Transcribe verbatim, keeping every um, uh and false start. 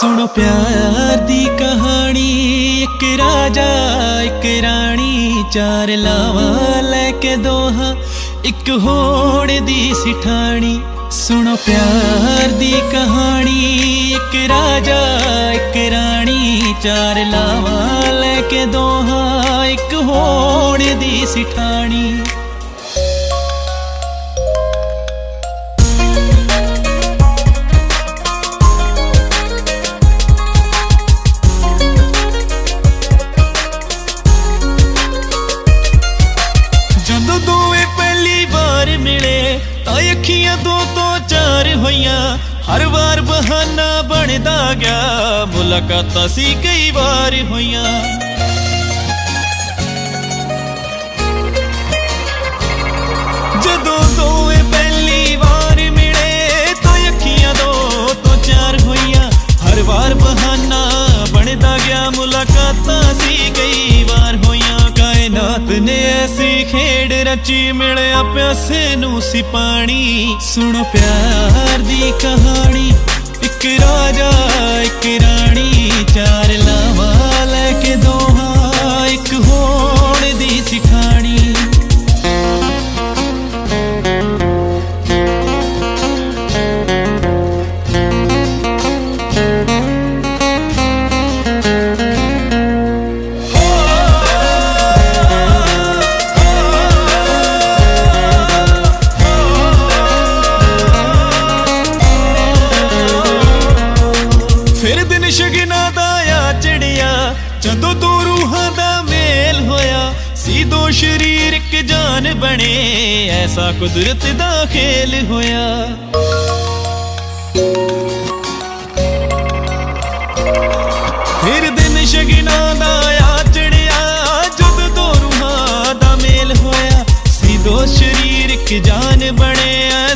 सुनो प्यार दी कहानी। एक राजा एक रानी चार लावा लैके दोहा एक होड़ दी सिठानी। सुनो प्यार दी कहानी। एक राजा एक रानी चार लावा लैके दोहा एक होड़ दी सिठानी। अखियां दो तो चार होइया हर बार बहाना बनदा गया मुलाकातां सी कई बार होइया। जदों दोवे पहली बार मिले तो अखियां दो तो चार होइया हर बार बहाना बनदा गया मुलाकातां सी कई बार होइया। कायनात ने ऐसी खेड़ रची मिलिया प्यासे नू सी पानी। सुनो प्यार दी कहानी। एक राजा एक रानी चार लावा लैके दोहा एक होड़ दी सिठानी। शगना दा या चढ़िया जदों दो रूहां दा मेल होया सी दो शरीर एक जान बने ऐसा कुदरत दा खेल होया। फिर दिन शगना दा या चढ़िया जदों दो रूहां दा मेल होया सी दो शरीर एक जान बने